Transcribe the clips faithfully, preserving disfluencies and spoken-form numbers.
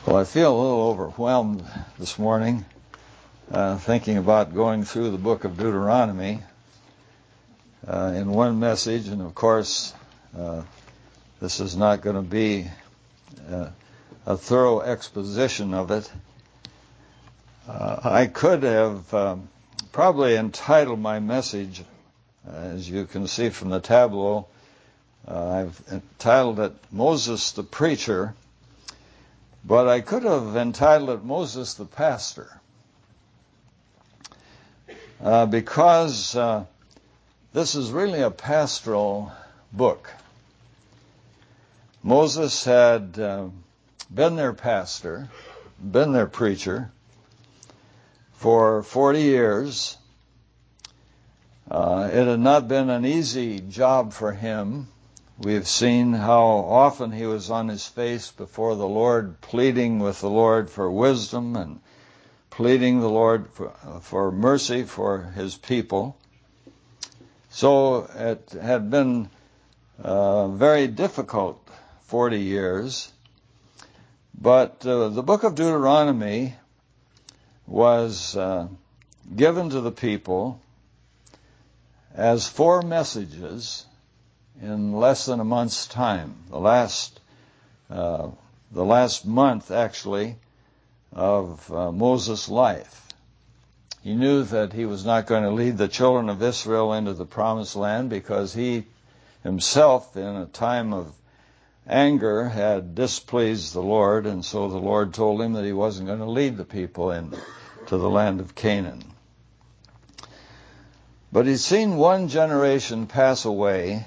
Well, I feel a little overwhelmed this morning uh, thinking about going through the book of Deuteronomy uh, in one message, and of course uh, this is not going to be uh, a thorough exposition of it. Uh, I could have um, probably entitled my message, uh, as you can see from the tableau, uh, I've entitled it Moses the Preacher, but I could have entitled it Moses the Pastor, uh, because uh, this is really a pastoral book. Moses had uh, been their pastor, been their preacher for forty years. Uh, it had not been an easy job for him. We've seen how often he was on his face before the Lord, pleading with the Lord for wisdom and pleading the Lord for, uh, for mercy for his people. So it had been uh, very difficult forty years. But uh, the book of Deuteronomy was uh, given to the people as four messages in less than a month's time. The last, uh, the last month, actually, of uh, Moses' life. He knew that he was not going to lead the children of Israel into the promised land because he himself, in a time of anger, had displeased the Lord, and so the Lord told him that he wasn't going to lead the people into the land of Canaan. But he'd seen one generation pass away,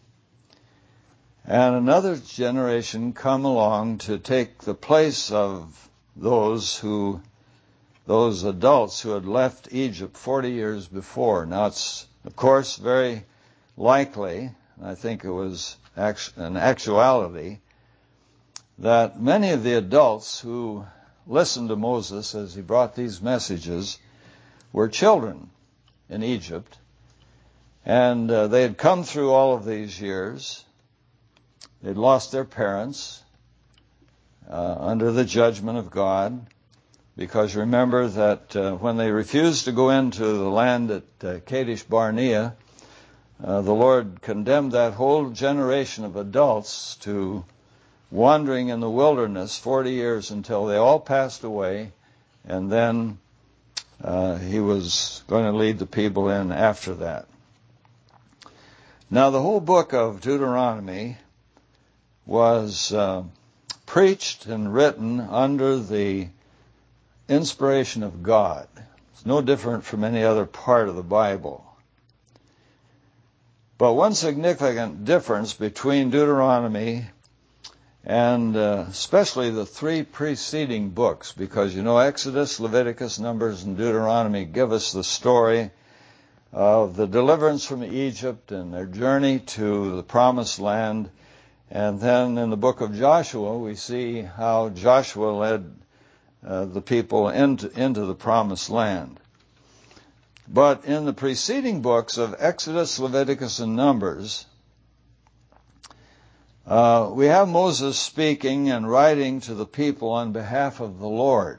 and another generation come along to take the place of those who, those adults who had left Egypt forty years before. Now it's, of course, very likely, I think it was an actuality, that many of the adults who listened to Moses as he brought these messages were children in Egypt, and uh, they had come through all of these years. They'd lost their parents uh, under the judgment of God, because remember that uh, when they refused to go into the land at uh, Kadesh Barnea, uh, the Lord condemned that whole generation of adults to wandering in the wilderness forty years until they all passed away, and then uh, he was going to lead the people in after that. Now, the whole book of Deuteronomy was uh, preached and written under the inspiration of God. It's no different from any other part of the Bible. But one significant difference between Deuteronomy and uh, especially the three preceding books, because you know Exodus, Leviticus, Numbers, and Deuteronomy give us the story of the deliverance from Egypt and their journey to the promised land. And then in the book of Joshua, we see how Joshua led uh, the people into, into the promised land. But in the preceding books of Exodus, Leviticus, and Numbers, uh, we have Moses speaking and writing to the people on behalf of the Lord.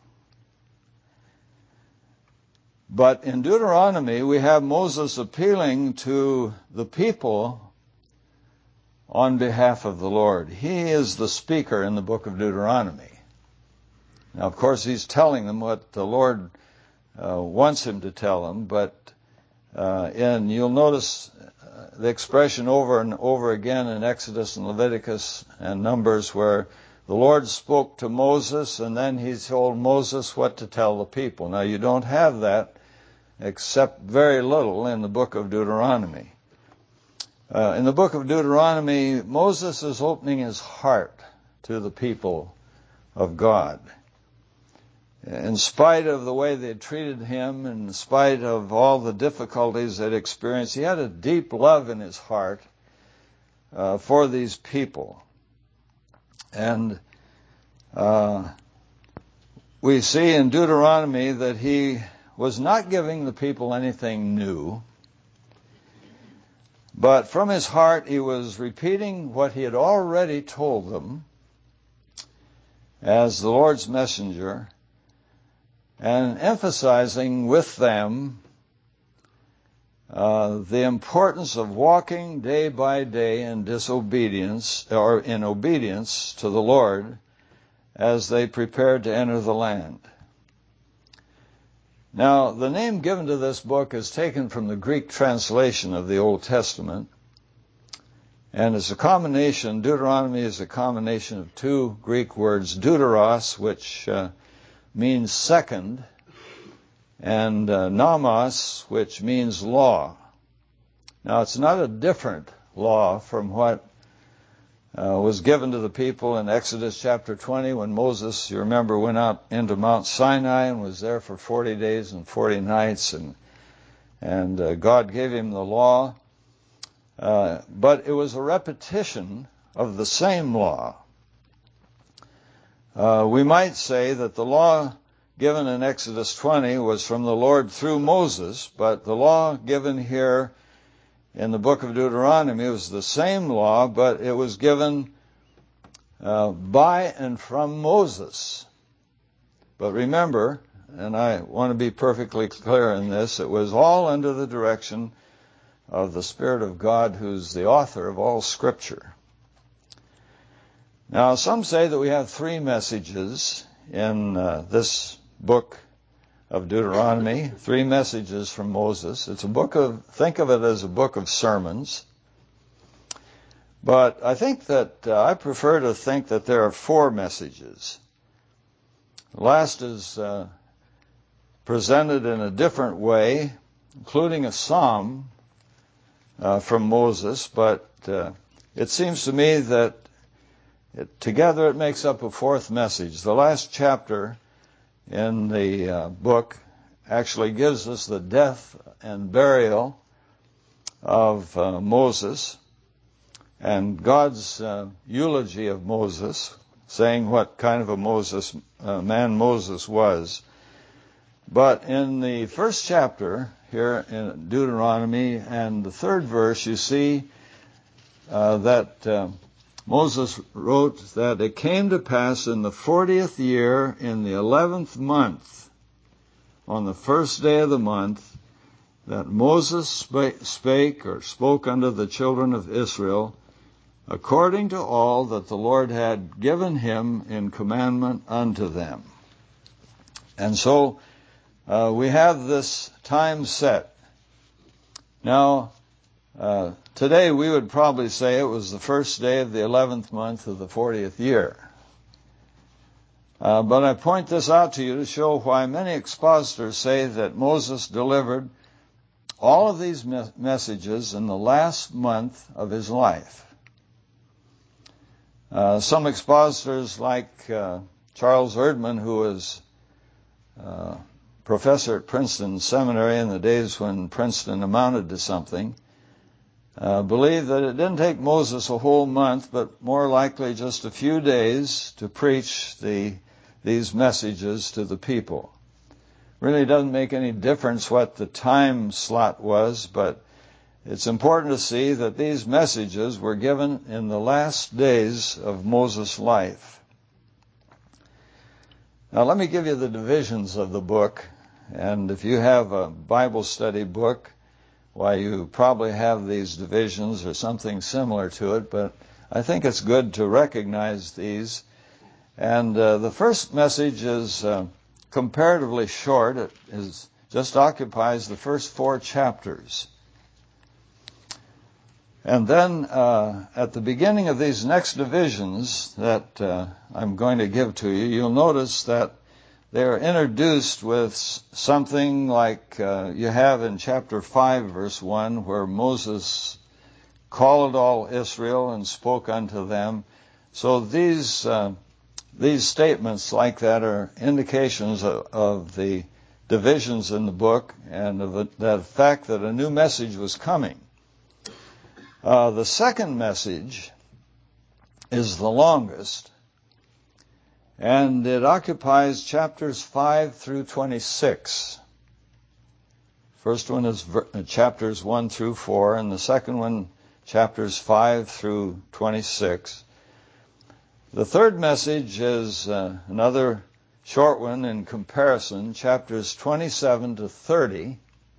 But in Deuteronomy, we have Moses appealing to the people on behalf of the Lord. He is the speaker in the book of Deuteronomy. Now, of course, he's telling them what the Lord uh, wants him to tell them, but uh, and you'll notice uh, the expression over and over again in Exodus and Leviticus and Numbers where the Lord spoke to Moses and then he told Moses what to tell the people. Now, you don't have that except very little in the book of Deuteronomy. Uh, in the book of Deuteronomy, Moses is opening his heart to the people of God. In spite of the way they treated him, in spite of all the difficulties they'd experienced, he had a deep love in his heart uh, for these people. And uh, we see in Deuteronomy that he was not giving the people anything new, but from his heart he was repeating what he had already told them as the Lord's messenger and emphasizing with them uh, the importance of walking day by day in disobedience or in obedience to the Lord as they prepared to enter the land. Now, the name given to this book is taken from the Greek translation of the Old Testament, and it's a combination, Deuteronomy is a combination of two Greek words, deuteros, which uh, means second, and uh, nomos, which means law. Now, it's not a different law from what uh, was given to the people in Exodus chapter twenty when Moses, you remember, went out into Mount Sinai and was there for forty days and forty nights, and, and uh, God gave him the law. Uh, but it was a repetition of the same law. Uh, we might say that the law given in Exodus twenty was from the Lord through Moses, but the law given here in the book of Deuteronomy was the same law, but it was given uh, by and from Moses. But remember, and I want to be perfectly clear in this, it was all under the direction of the Spirit of God, who's the author of all Scripture. Now, some say that we have three messages in uh, this book of Deuteronomy, three messages from Moses. It's a book of, think of it as a book of sermons. But I think that, uh, I prefer to think that there are four messages. The last is uh, presented in a different way, including a psalm uh, from Moses, but uh, it seems to me that it, together it makes up a fourth message. The last chapter in the uh, book actually gives us the death and burial of uh, Moses and God's uh, eulogy of Moses, saying what kind of a Moses uh, man Moses was. But in the first chapter here in Deuteronomy and the third verse, you see uh, that uh, Moses wrote that it came to pass in the fortieth year, in the eleventh month, on the first day of the month, that Moses spake or spoke unto the children of Israel, according to all that the Lord had given him in commandment unto them. And so uh, we have this time set. Now, uh, today we would probably say it was the first day of the eleventh month of the fortieth year. Uh, but I point this out to you to show why many expositors say that Moses delivered all of these me- messages in the last month of his life. Uh, some expositors like uh, Charles Erdman, who was uh, professor at Princeton Seminary in the days when Princeton amounted to something, uh, believe that it didn't take Moses a whole month, but more likely just a few days to preach the these messages to the people. Really doesn't make any difference what the time slot was, but it's important to see that these messages were given in the last days of Moses' life. Now let me give you the divisions of the book, and if you have a Bible study book, why you probably have these divisions or something similar to it, but I think it's good to recognize these. And uh, the first message is uh, comparatively short. It is, just occupies the first four chapters. And then uh, at the beginning of these next divisions that uh, I'm going to give to you, you'll notice that they are introduced with something like uh, you have in chapter five, verse one, where Moses called all Israel and spoke unto them. So these uh, these statements like that are indications of, of the divisions in the book and of the, the fact that a new message was coming. Uh, the second message is the longest, and it occupies chapters five through twenty-six. First one is ver- chapters one through four, and the second one, chapters five through twenty-six. The third message is uh, another short one in comparison, chapters twenty-seven to thirty.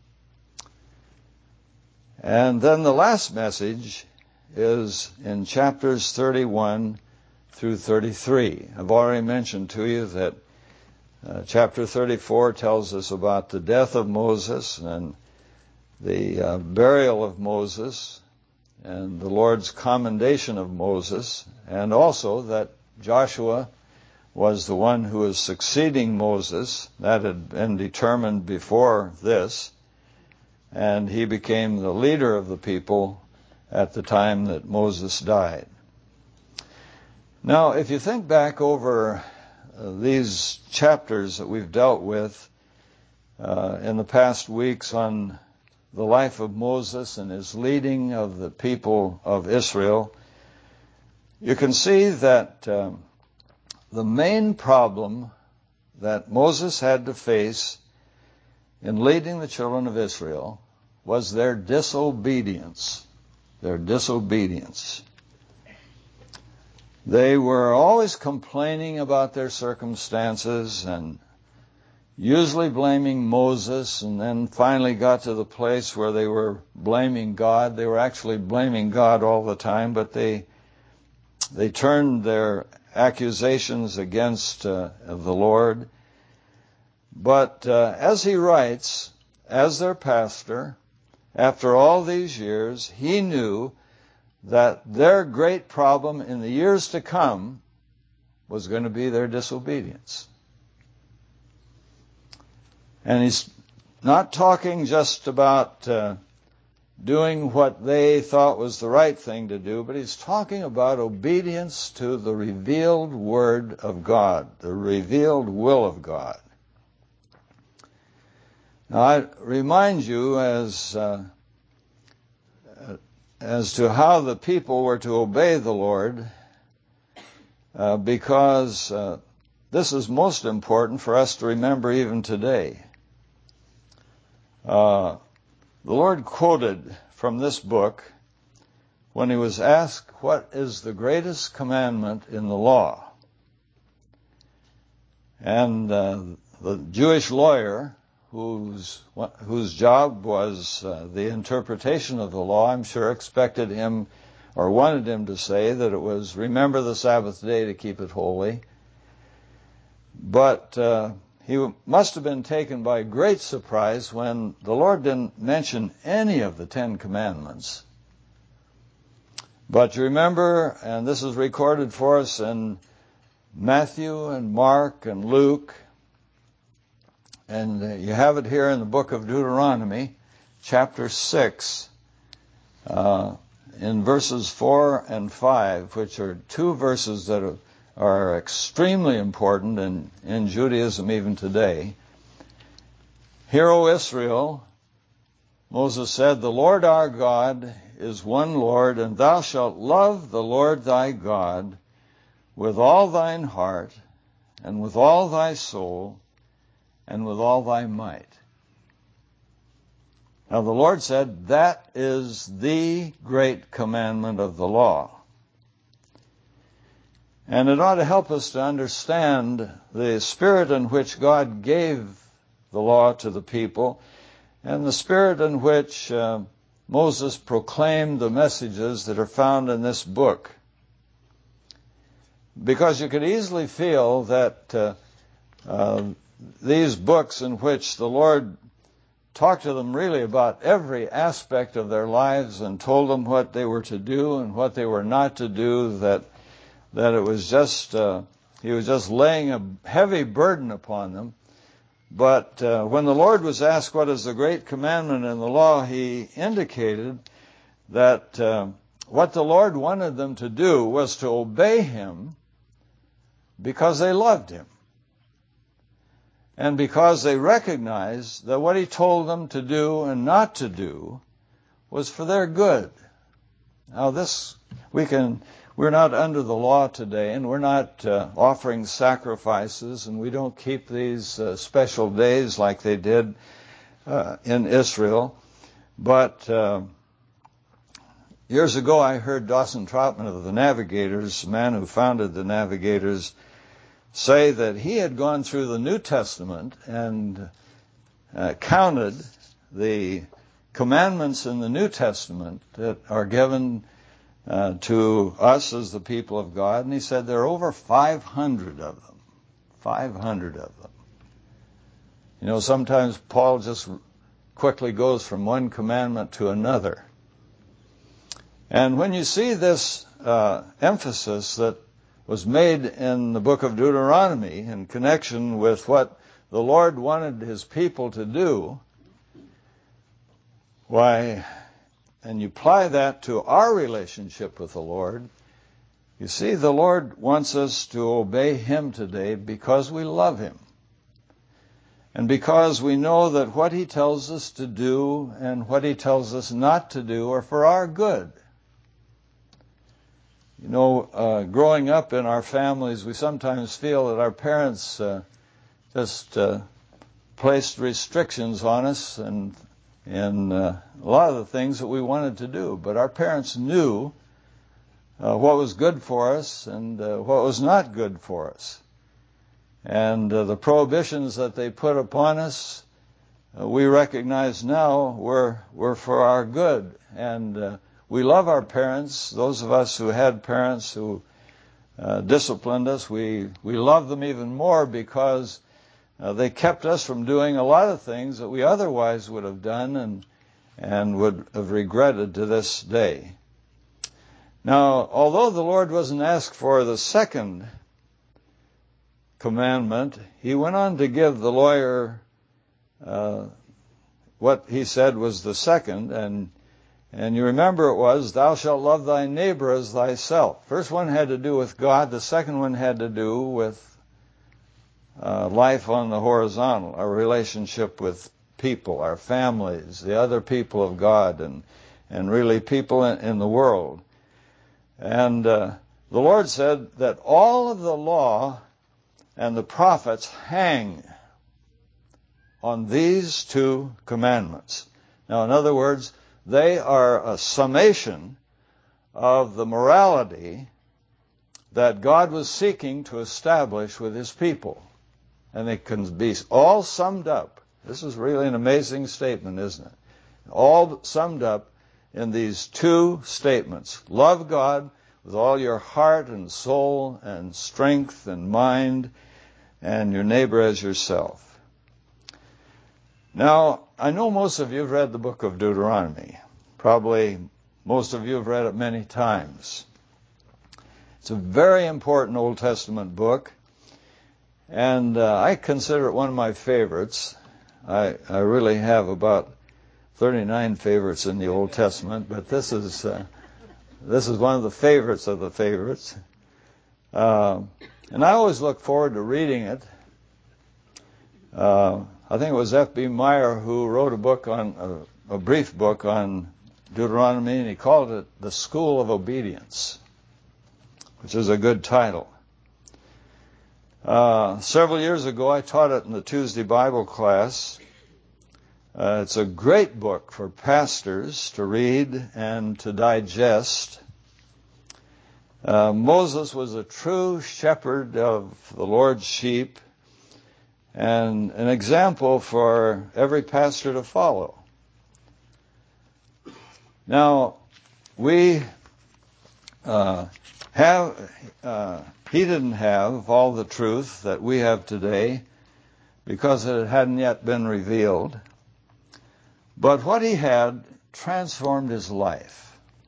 And then the last message is in chapters thirty-one through thirty-three. I've already mentioned to you that uh, chapter thirty-four tells us about the death of Moses and the uh, burial of Moses and the Lord's commendation of Moses, and also that Joshua was the one who was succeeding Moses. That had been determined before this, and he became the leader of the people at the time that Moses died. Now, if you think back over uh, these chapters that we've dealt with uh, in the past weeks on the life of Moses and his leading of the people of Israel, you can see that um, the main problem that Moses had to face in leading the children of Israel was their disobedience. Their disobedience. They were always complaining about their circumstances and usually blaming Moses, and then finally got to the place where they were blaming God. They were actually blaming God all the time, but they they turned their accusations against uh, the Lord. But uh, as he writes, as their pastor, after all these years, he knew that their great problem in the years to come was going to be their disobedience. And he's not talking just about uh, doing what they thought was the right thing to do, but he's talking about obedience to the revealed Word of God, the revealed will of God. Now, I remind you as uh, as to how the people were to obey the Lord, uh, because uh, this is most important for us to remember even today. Uh, the Lord quoted from this book when he was asked, what is the greatest commandment in the law? And uh, the Jewish lawyer, whose whose job was uh, the interpretation of the law, I'm sure expected him or wanted him to say that it was, remember the Sabbath day to keep it holy. But uh, he must have been taken by great surprise when the Lord didn't mention any of the Ten Commandments. But you remember, and this is recorded for us in Matthew and Mark and Luke, and you have it here in the book of Deuteronomy, chapter six, uh, in verses four and five, which are two verses that are are extremely important in, in Judaism even today. Hear, O Israel, Moses said, the Lord our God is one Lord, and thou shalt love the Lord thy God with all thine heart, and with all thy soul, and with all thy might. Now the Lord said, that is the great commandment of the law. And it ought to help us to understand the spirit in which God gave the law to the people, and the spirit in which uh, Moses proclaimed the messages that are found in this book. Because you could easily feel that uh, uh, these books in which the Lord talked to them really about every aspect of their lives and told them what they were to do and what they were not to do, that that it was just, uh, he was just laying a heavy burden upon them. But uh, when the Lord was asked what is the great commandment in the law, he indicated that uh, what the Lord wanted them to do was to obey him because they loved him. And because they recognized that what he told them to do and not to do was for their good. Now this, we can... We're not under the law today, and we're not uh, offering sacrifices, and we don't keep these uh, special days like they did uh, in Israel. But, uh, Years ago, I heard Dawson Trotman of the Navigators, the man who founded the Navigators, say that he had gone through the New Testament and uh, counted the commandments in the New Testament that are given uh, to us as the people of God, and he said there are over five hundred of them. five hundred of them. You know, sometimes Paul just quickly goes from one commandment to another. And when you see this uh, emphasis that was made in the book of Deuteronomy in connection with what the Lord wanted his people to do, why, and you apply that to our relationship with the Lord, you see the Lord wants us to obey him today because we love him. And because we know that what he tells us to do and what he tells us not to do are for our good. You know, uh, growing up in our families, we sometimes feel that our parents uh, just uh, placed restrictions on us and in uh, a lot of the things that we wanted to do. But our parents knew uh, what was good for us and uh, what was not good for us. And uh, the prohibitions that they put upon us, uh, we recognize now were, were for our good. And uh, we love our parents. Those of us who had parents who uh, disciplined us, we, we love them even more because uh, they kept us from doing a lot of things that we otherwise would have done and, and would have regretted to this day. Now, although the Lord wasn't asked for the second commandment, he went on to give the lawyer uh, what he said was the second, and and you remember it was, thou shalt love thy neighbor as thyself. First one had to do with God, the second one had to do with uh, life on the horizontal, our relationship with people, our families, the other people of God, and and really people in, in the world. And uh, the Lord said that all of the law and the prophets hang on these two commandments. Now, in other words, they are a summation of the morality that God was seeking to establish with his people. And they can be all summed up. This is really an amazing statement, isn't it? All summed up in these two statements. Love God with all your heart and soul and strength and mind, and your neighbor as yourself. Now, I know most of you have read the book of Deuteronomy. Probably most of you have read it many times. It's a very important Old Testament book, and uh, I consider it one of my favorites. I, I really have about thirty-nine favorites in the Old Testament, but this is uh, this is one of the favorites of the favorites. Uh, and I always look forward to reading it. Uh, I think it was F B Meyer who wrote a book on a, a brief book on Deuteronomy, and he called it The School of Obedience, which is a good title. Uh, several years ago, I taught it in the Tuesday Bible class. Uh, it's a great book for pastors to read and to digest. Uh, Moses was a true shepherd of the Lord's sheep and an example for every pastor to follow. Now, we uh, have, uh, he didn't have all the truth that we have today because it hadn't yet been revealed. But what he had transformed his life.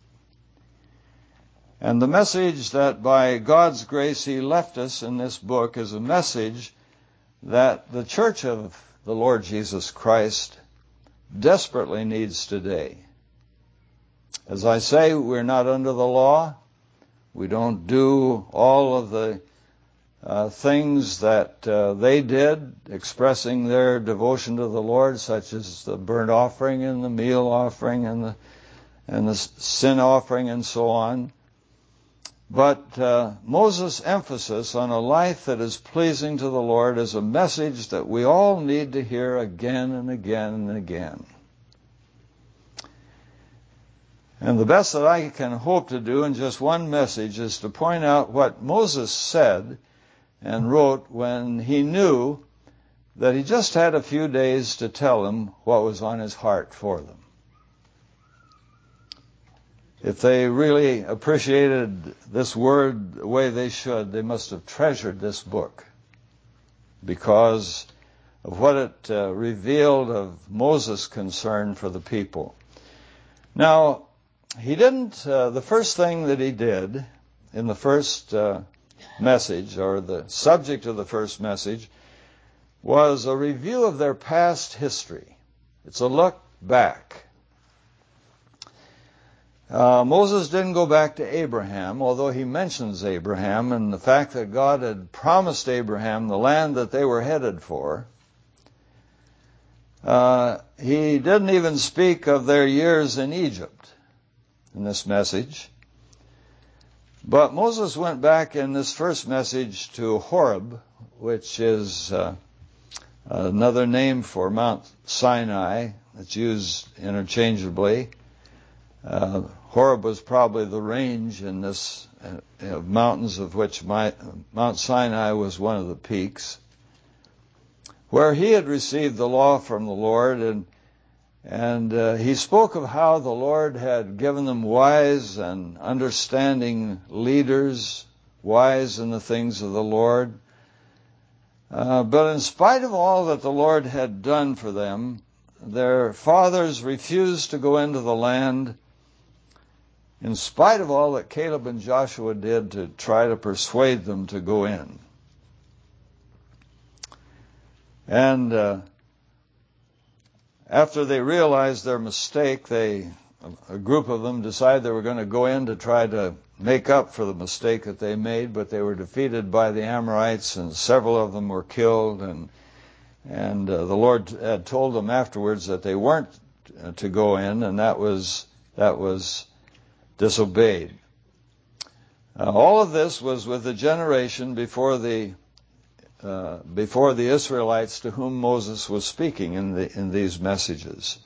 And the message that by God's grace he left us in this book is a message that the church of the Lord Jesus Christ desperately needs today. As I say, we're not under the law. We don't do all of the uh, things that uh, they did, expressing their devotion to the Lord, such as the burnt offering and the meal offering and the and the sin offering and so on. But uh, Moses' emphasis on a life that is pleasing to the Lord is a message that we all need to hear again and again and again. And the best that I can hope to do in just one message is to point out what Moses said and wrote when he knew that he just had a few days to tell them what was on his heart for them. If they really appreciated this word the way they should, they must have treasured this book because of what it uh, revealed of Moses' concern for the people. Now, he didn't, uh, the first thing that he did in the first uh, message, or the subject of the first message, was a review of their past history. It's a look back. Uh, Moses didn't go back to Abraham, although he mentions Abraham and the fact that God had promised Abraham the land that they were headed for. Uh, he didn't even speak of their years in Egypt in this message. But Moses went back in this first message to Horeb, which is uh, another name for Mount Sinai. It's used interchangeably. Uh, Horeb was probably the range in this uh, mountains of which my, Mount Sinai was one of the peaks, where he had received the law from the Lord, and and uh, he spoke of how the Lord had given them wise and understanding leaders, wise in the things of the Lord. Uh, but in spite of all that the Lord had done for them, their fathers refused to go into the land, in spite of all that Caleb and Joshua did to try to persuade them to go in. And uh, after they realized their mistake, they, a group of them decided they were going to go in to try to make up for the mistake that they made, but they were defeated by the Amorites, and several of them were killed, and and uh, the Lord had told them afterwards that they weren't uh, to go in, and that was that was disobeyed. Uh, all of this was with the generation before the Uh, before the Israelites to whom Moses was speaking in the in these messages.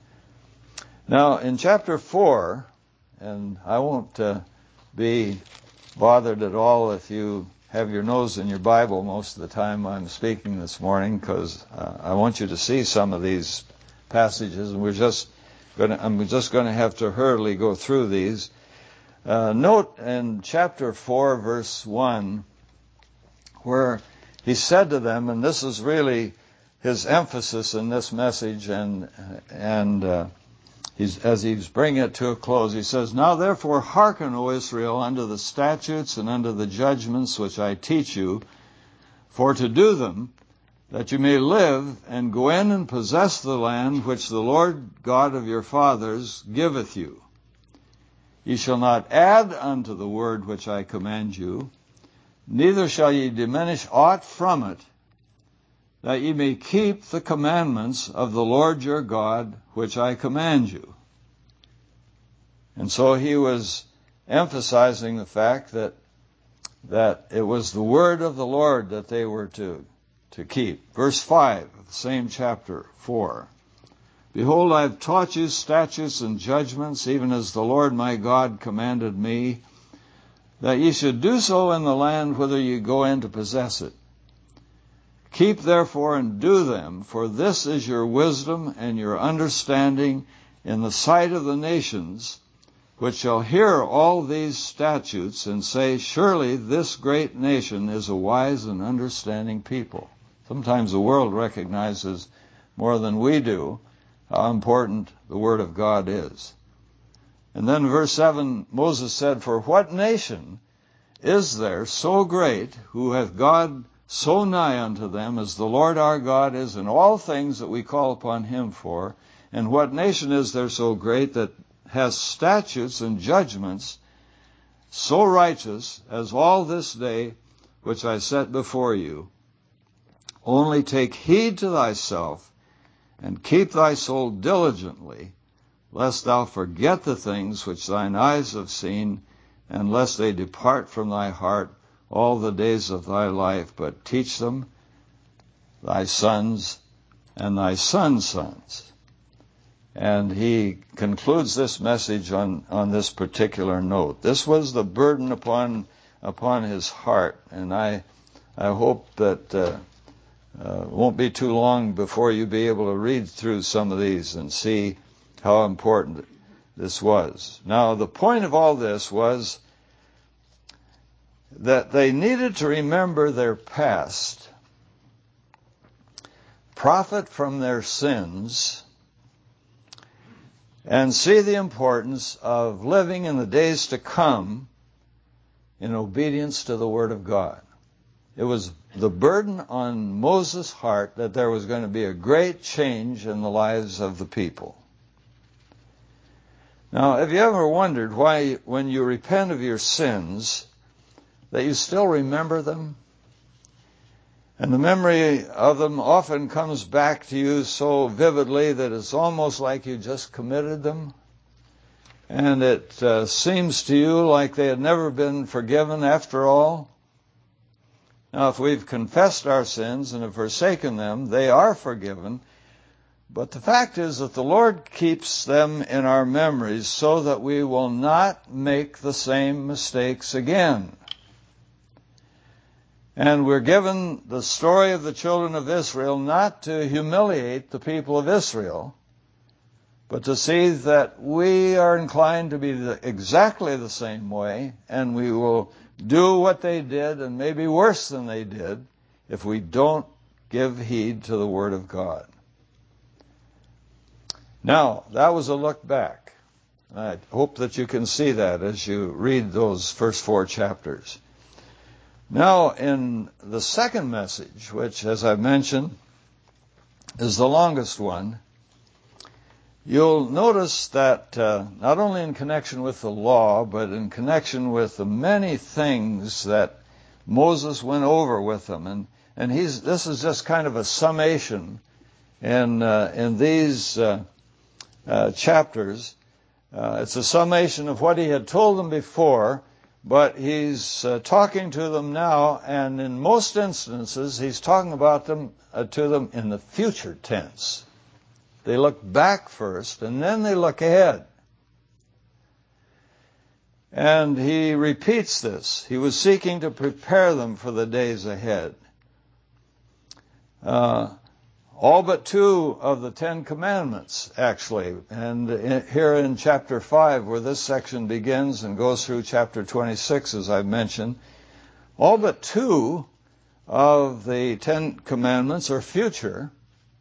Now, in chapter four, and I won't uh, be bothered at all if you have your nose in your Bible most of the time I'm speaking this morning, because uh, I want you to see some of these passages, and we're just going to, I'm just going to have to hurriedly go through these. Uh, note in chapter four, verse one, where he said to them, and this is really his emphasis in this message, and and uh, he's, as he's bringing it to a close, he says, "Now therefore hearken, O Israel, unto the statutes and unto the judgments which I teach you, for to do them, that you may live, and go in and possess the land which the Lord God of your fathers giveth you. Ye shall not add unto the word which I command you, neither shall ye diminish aught from it, that ye may keep the commandments of the Lord your God, which I command you." And so he was emphasizing the fact that that it was the word of the Lord that they were to, to keep. Verse five of the same chapter four. "Behold, I have taught you statutes and judgments, even as the Lord my God commanded me, that ye should do so in the land whither ye go in to possess it. Keep therefore and do them, for this is your wisdom and your understanding in the sight of the nations, which shall hear all these statutes and say, Surely this great nation is a wise and understanding people." Sometimes the world recognizes more than we do how important the Word of God is. And then verse seven, Moses said, "For what nation is there so great, who hath God so nigh unto them, as the Lord our God is in all things that we call upon him for? And what nation is there so great, that has statutes and judgments so righteous as all this day which I set before you? Only take heed to thyself, and keep thy soul diligently, lest thou forget the things which thine eyes have seen, and lest they depart from thy heart all the days of thy life, but teach them thy sons and thy sons' sons." And he concludes this message on, on this particular note. This was the burden upon upon his heart, and I I hope that uh, uh, it won't be too long before you be able to read through some of these and see how important this was. Now, the point of all this was that they needed to remember their past, profit from their sins, and see the importance of living in the days to come in obedience to the Word of God. It was the burden on Moses' heart that there was going to be a great change in the lives of the people. Now, have you ever wondered why, when you repent of your sins, that you still remember them? And the memory of them often comes back to you so vividly that it's almost like you just committed them. And it uh, seems to you like they had never been forgiven after all. Now, if we've confessed our sins and have forsaken them, they are forgiven. But the fact is that the Lord keeps them in our memories so that we will not make the same mistakes again. And we're given the story of the children of Israel not to humiliate the people of Israel, but to see that we are inclined to be the, exactly the same way, and we will do what they did, and maybe worse than they did, if we don't give heed to the Word of God. Now, that was a look back. I hope that you can see that as you read those first four chapters. Now, in the second message, which, as I mentioned, is the longest one, you'll notice that uh, not only in connection with the law, but in connection with the many things that Moses went over with them. And, and he's, this is just kind of a summation in, uh, in these uh, uh, chapters. Uh, it's a summation of what he had told them before, but he's uh, talking to them now, and in most instances, he's talking about them uh, to them in the future tense. They look back first, and then they look ahead. And he repeats this. He was seeking to prepare them for the days ahead. Uh, all but two of the Ten Commandments, actually. And in, here in chapter five, where this section begins and goes through chapter twenty-six, as I've mentioned, all but two of the Ten Commandments are future.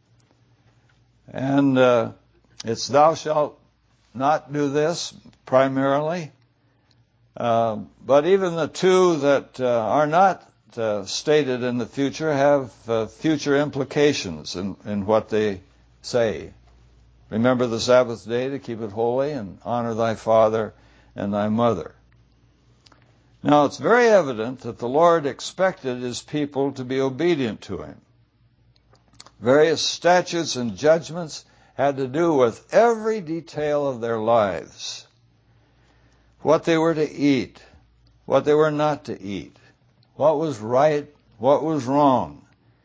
And uh, it's thou shalt not do this, primarily. Uh, but even the two that uh, are not uh, stated in the future have uh, future implications in, in what they say. Remember the Sabbath day to keep it holy, and honor thy father and thy mother. Now, it's very evident that the Lord expected his people to be obedient to him. Various statutes and judgments had to do with every detail of their lives. What they were to eat, what they were not to eat, what was right, what was wrong,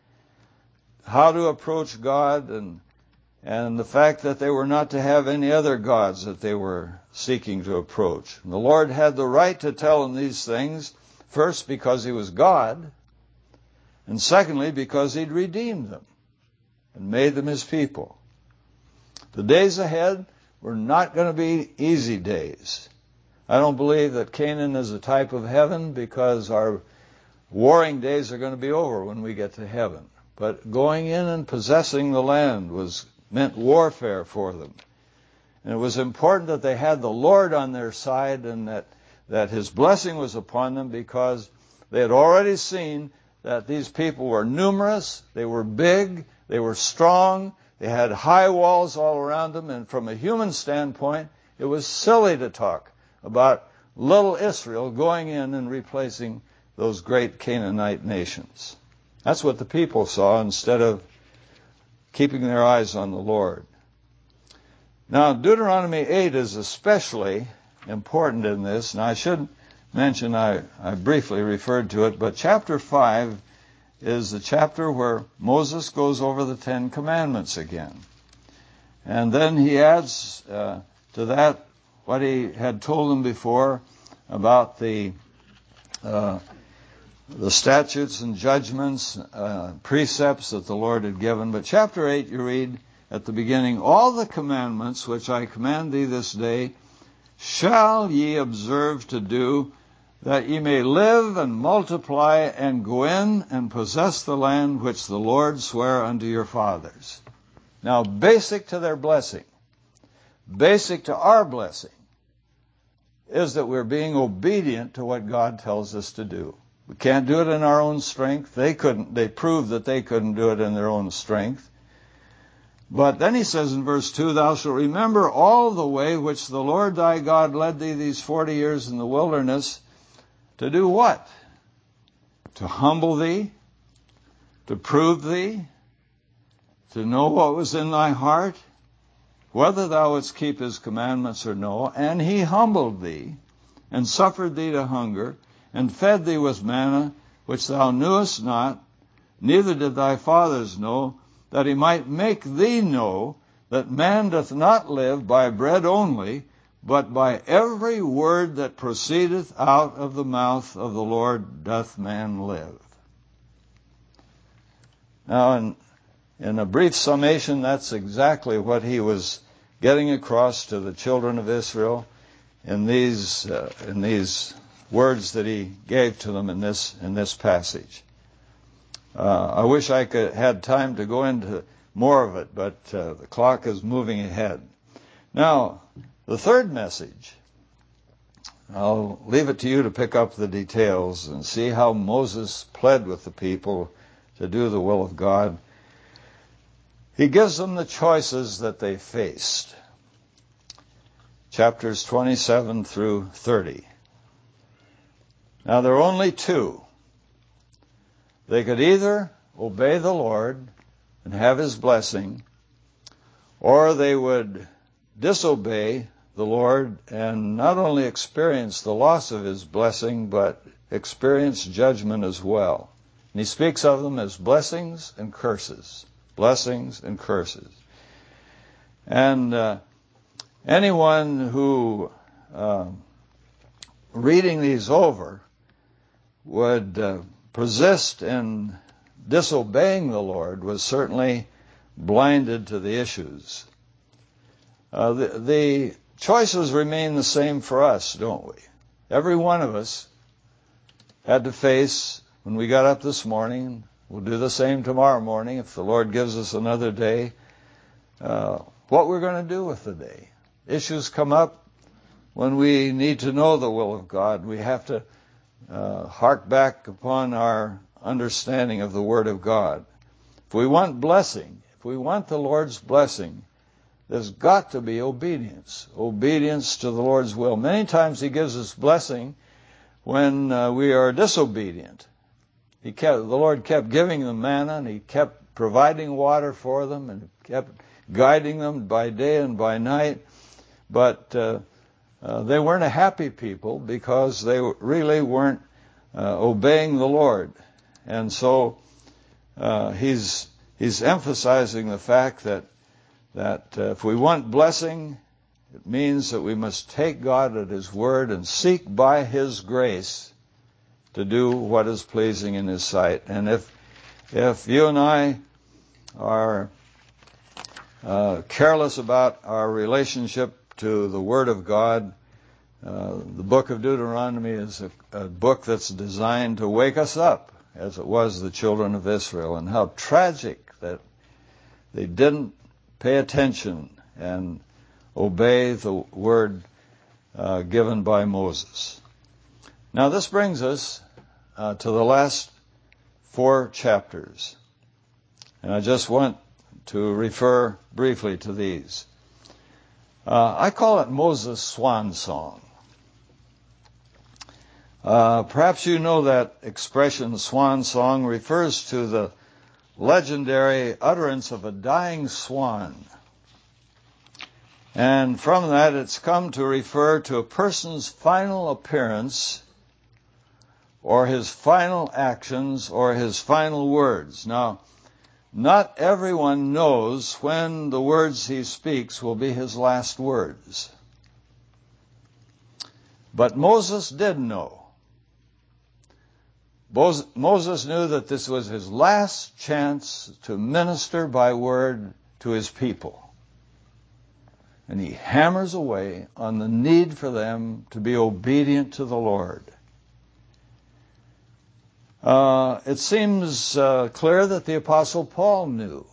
how to approach God, and and the fact that they were not to have any other gods that they were seeking to approach. And the Lord had the right to tell them these things, first because he was God, and secondly because he'd redeemed them and made them his people. The days ahead were not going to be easy days. I don't believe that Canaan is a type of heaven, because our warring days are going to be over when we get to heaven. But going in and possessing the land was meant warfare for them. And it was important that they had the Lord on their side, and that, that his blessing was upon them, because they had already seen that these people were numerous, they were big, they were strong, they had high walls all around them, and from a human standpoint, it was silly to talk about little Israel going in and replacing those great Canaanite nations. That's what the people saw, instead of keeping their eyes on the Lord. Now, Deuteronomy eight is especially important in this, and I should mention, I, I briefly referred to it, but chapter five is the chapter where Moses goes over the Ten Commandments again. And then he adds uh, to that what he had told them before about the uh, the statutes and judgments, uh, precepts that the Lord had given. But chapter eight, you read at the beginning, all the commandments which I command thee this day shall ye observe to do, that ye may live and multiply and go in and possess the land which the Lord sware unto your fathers. Now, basic to their blessing, basic to our blessing, is that we're being obedient to what God tells us to do. We can't do it in our own strength. They couldn't. They proved that they couldn't do it in their own strength. But then he says in verse two, thou shalt remember all the way which the Lord thy God led thee these forty years in the wilderness, to do what? To humble thee, to prove thee, to know what was in thy heart, whether thou wouldst keep his commandments or no. And he humbled thee, and suffered thee to hunger, and fed thee with manna, which thou knewest not, neither did thy fathers know, that he might make thee know that man doth not live by bread only, but by every word that proceedeth out of the mouth of the Lord doth man live. Now, in, in a brief summation, that's exactly what he was getting across to the children of Israel in these uh, in these words that he gave to them in this in this passage. Uh, I wish I could had time to go into more of it, but uh, the clock is moving ahead. Now, the third message, I'll leave it to you to pick up the details and see how Moses pled with the people to do the will of God. He gives them the choices that they faced. Chapters twenty-seven through thirty. Now, there are only two. They could either obey the Lord and have his blessing, or they would disobey the Lord and not only experience the loss of his blessing, but experience judgment as well. And he speaks of them as blessings and curses. Blessings and curses. And uh, anyone who, uh, reading these over, would uh, persist in disobeying the Lord was certainly blinded to the issues. Uh, the, the choices remain the same for us, don't we? Every one of us had to face, when we got up this morning, we'll do the same tomorrow morning if the Lord gives us another day, uh, what we're going to do with the day. Issues come up when we need to know the will of God. We have to uh, hark back upon our understanding of the Word of God. If we want blessing, if we want the Lord's blessing, there's got to be obedience. Obedience to the Lord's will. Many times he gives us blessing when uh, we are disobedient. He kept, the Lord kept giving them manna, and he kept providing water for them, and kept guiding them by day and by night. But uh, uh, they weren't a happy people because they really weren't uh, obeying the Lord. And so uh, he's he's emphasizing the fact that that uh, if we want blessing, it means that we must take God at his word and seek by his grace to do what is pleasing in his sight. And if if you and I are uh, careless about our relationship to the Word of God, uh, the book of Deuteronomy is a, a book that's designed to wake us up, as it was the children of Israel, and how tragic that they didn't pay attention and obey the word uh, given by Moses. Now this brings us uh, to the last four chapters, and I just want to refer briefly to these. Uh, I call it Moses' swan song. Uh, perhaps you know that expression, swan song, refers to the legendary utterance of a dying swan. And from that it's come to refer to a person's final appearance or his final actions or his final words. Now, not everyone knows when the words he speaks will be his last words. But Moses did know. Moses knew that this was his last chance to minister by word to his people. And he hammers away on the need for them to be obedient to the Lord. Uh, it seems uh, clear that the Apostle Paul knew.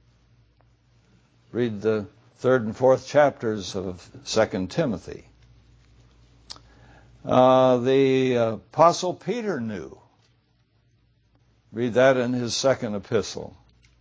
Read the third and fourth chapters of Second Timothy. Uh, the Apostle Peter knew. Read that in his second epistle.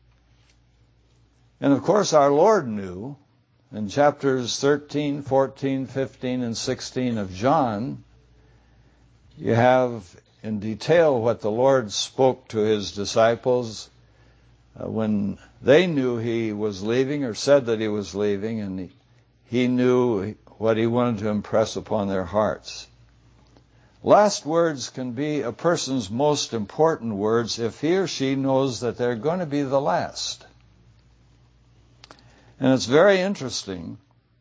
And of course our Lord knew in chapters thirteen, fourteen, fifteen, and sixteen of John. You have in detail what the Lord spoke to his disciples uh, when they knew he was leaving or said that he was leaving, and he, he knew what he wanted to impress upon their hearts. Last words can be a person's most important words if he or she knows that they're going to be the last. And it's very interesting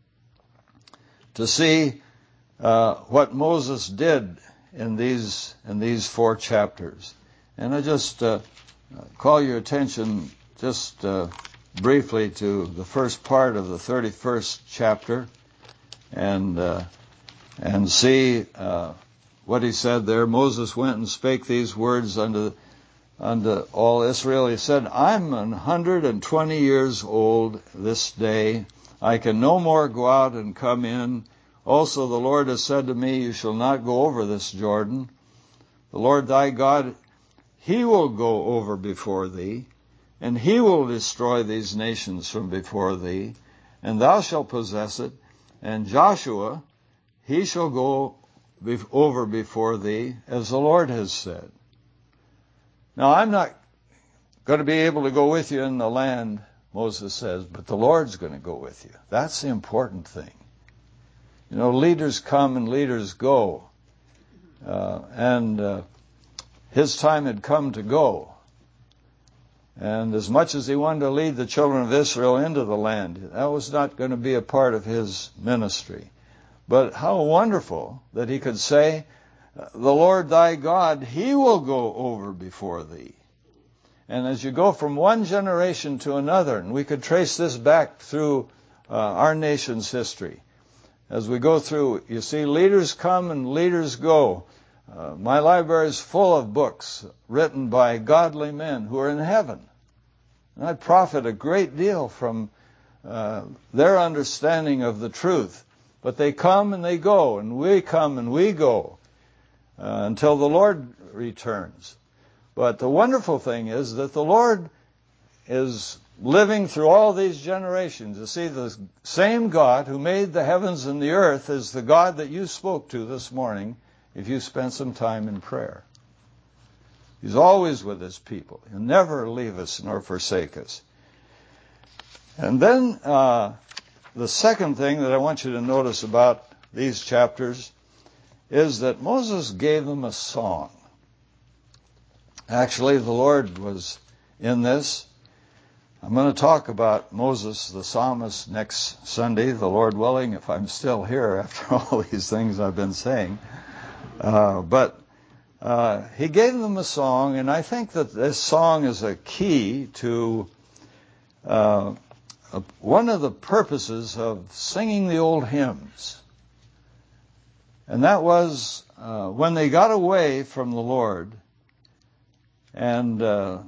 to see uh, what Moses did in these in these four chapters. And I just uh, call your attention just uh, briefly to the first part of the thirty-first chapter and uh, and see uh, what he said there. Moses went and spake these words unto unto all Israel. He said, I'm an hundred and twenty years old this day. I can no more go out and come in. Also the Lord has said to me, you shall not go over this Jordan. The Lord thy God, he will go over before thee, and he will destroy these nations from before thee, and thou shalt possess it. And Joshua, he shall go over before thee, as the Lord has said. Now, I'm not going to be able to go with you in the land, Moses says, but the Lord's going to go with you. That's the important thing. You know, leaders come and leaders go. Uh, and uh, his time had come to go. And as much as he wanted to lead the children of Israel into the land, that was not going to be a part of his ministry. But how wonderful that he could say, the Lord thy God, he will go over before thee. And as you go from one generation to another, and we could trace this back through uh, our nation's history, as we go through, you see leaders come and leaders go. Uh, my library is full of books written by godly men who are in heaven. And I profit a great deal from uh, their understanding of the truth. But they come and they go, and we come and we go. Uh, until the Lord returns. But the wonderful thing is that the Lord is living through all these generations. You see, the same God who made the heavens and the earth is the God that you spoke to this morning if you spent some time in prayer. He's always with his people. He'll never leave us nor forsake us. And then uh, the second thing that I want you to notice about these chapters is that Moses gave them a song. Actually, the Lord was in this. I'm going to talk about Moses, the psalmist, next Sunday, the Lord willing, if I'm still here after all these things I've been saying. Uh, but uh, he gave them a song, and I think that this song is a key to uh, one of the purposes of singing the old hymns. And that was uh, when they got away from the Lord and uh,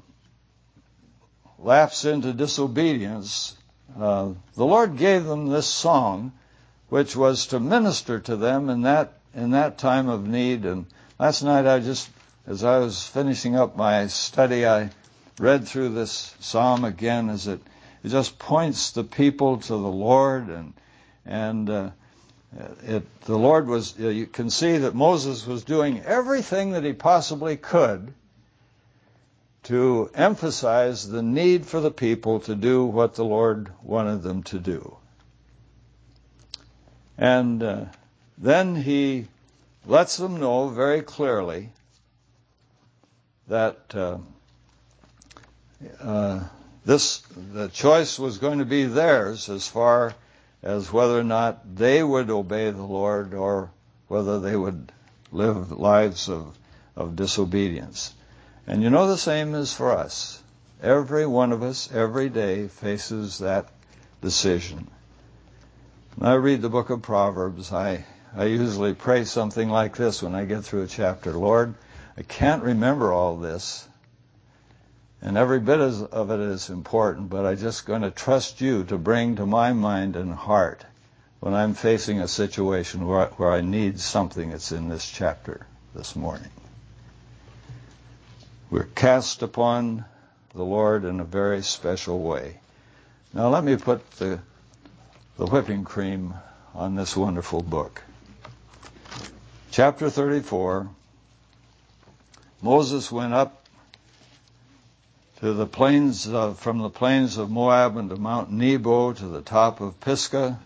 lapsed into disobedience, uh, the Lord gave them this song, which was to minister to them in that in that time of need. And last night, I just, as I was finishing up my study, I read through this psalm again, as it it just points the people to the Lord, and and. Uh, It, the Lord was, you can see that Moses was doing everything that he possibly could to emphasize the need for the people to do what the Lord wanted them to do. And uh, then he lets them know very clearly that uh, uh, this, the choice was going to be theirs as far as whether or not they would obey the Lord or whether they would live lives of, of disobedience. And you know the same is for us. Every one of us, every day, faces that decision. When I read the book of Proverbs, I, I usually pray something like this when I get through a chapter. Lord, I can't remember all this, and every bit of it is important, but I'm just going to trust you to bring to my mind and heart when I'm facing a situation where, where I need something that's in this chapter this morning. We're cast upon the Lord in a very special way. Now let me put the, the whipping cream on this wonderful book. Chapter thirty-four, Moses went up to the plains of, from the plains of Moab and to Mount Nebo to the top of Pisgah.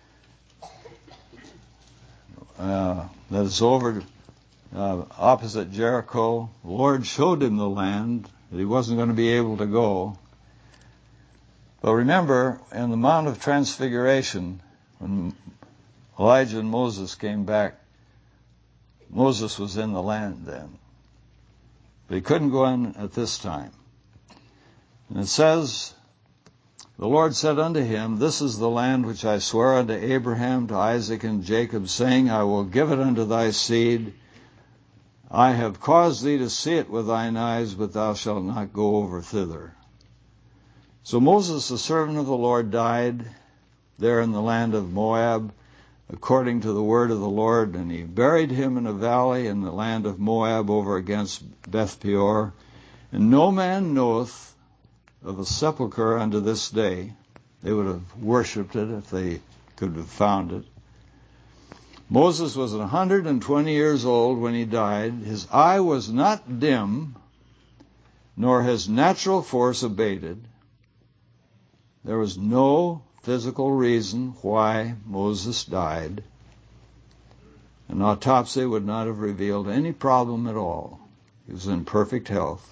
Uh, that is over uh, opposite Jericho. The Lord showed him the land that he wasn't going to be able to go. But remember, in the Mount of Transfiguration, when Elijah and Moses came back, Moses was in the land then. But he couldn't go in at this time. And it says, the Lord said unto him, This is the land which I swear unto Abraham, to Isaac, and Jacob, saying, I will give it unto thy seed. I have caused thee to see it with thine eyes, but thou shalt not go over thither. So Moses, the servant of the Lord, died there in the land of Moab, according to the word of the Lord, and he buried him in a valley in the land of Moab over against Beth Peor. And no man knoweth of a sepulchre unto this day. They would have worshipped it if they could have found it. Moses was one hundred twenty years old when he died. His eye was not dim, nor his natural force abated. There was no physical reason why Moses died. An autopsy would not have revealed any problem at all. He was in perfect health.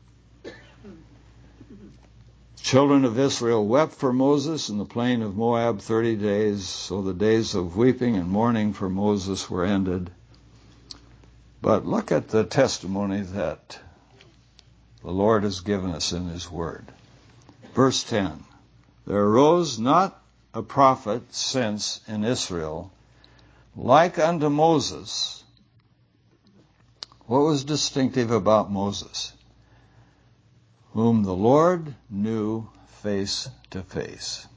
Children of Israel wept for Moses in the plain of Moab thirty days, so the days of weeping and mourning for Moses were ended. But look at the testimony that the Lord has given us in his word. Verse ten, There arose not a prophet since in Israel like unto Moses. What was distinctive about Moses? Whom the Lord knew face to face.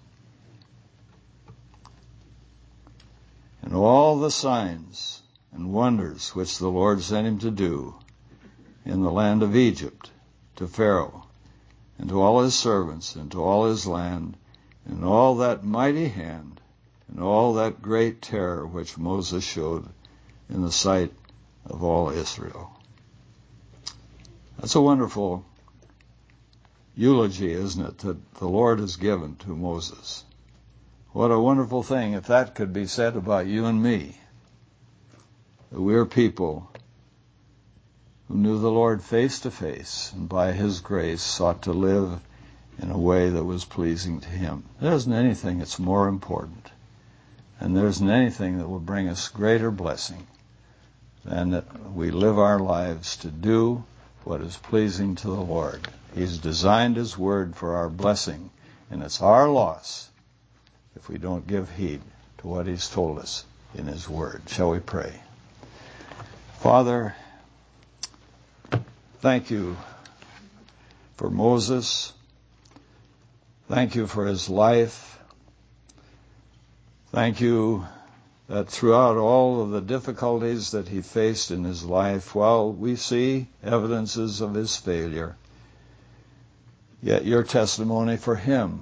And all the signs and wonders which the Lord sent him to do in the land of Egypt, to Pharaoh, and to all his servants, and to all his land, and all that mighty hand, and all that great terror which Moses showed in the sight of all Israel. That's a wonderful eulogy, isn't it, that the Lord has given to Moses. What a wonderful thing if that could be said about you and me. That we're people who knew the Lord face to face and by his grace sought to live in a way that was pleasing to him. There isn't anything that's more important, and there isn't anything that will bring us greater blessing than that we live our lives to do what is pleasing to the Lord. He's designed his word for our blessing, and it's our loss if we don't give heed to what he's told us in his word. Shall we pray? Father, thank you for Moses. Thank you for his life. Thank you that throughout all of the difficulties that he faced in his life, while we see evidences of his failure, yet your testimony for him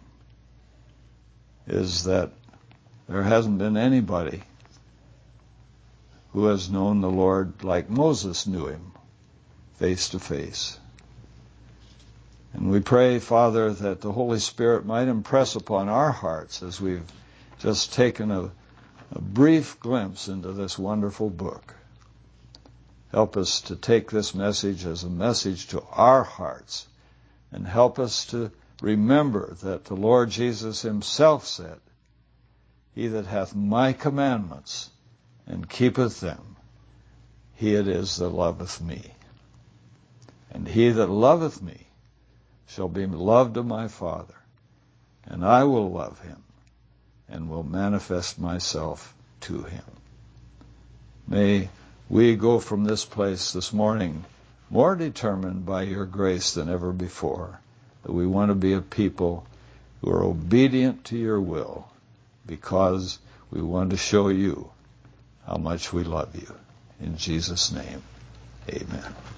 is that there hasn't been anybody who has known the Lord like Moses knew him, face to face. And we pray, Father, that the Holy Spirit might impress upon our hearts as we've just taken a, a brief glimpse into this wonderful book. Help us to take this message as a message to our hearts, and help us to remember that the Lord Jesus himself said, "He that hath my commandments and keepeth them, he it is that loveth me. And he that loveth me shall be loved of my Father, and I will love him, and will manifest myself to him." May we go from this place this morning more determined by your grace than ever before, that we want to be a people who are obedient to your will, because we want to show you how much we love you. In Jesus' name, amen.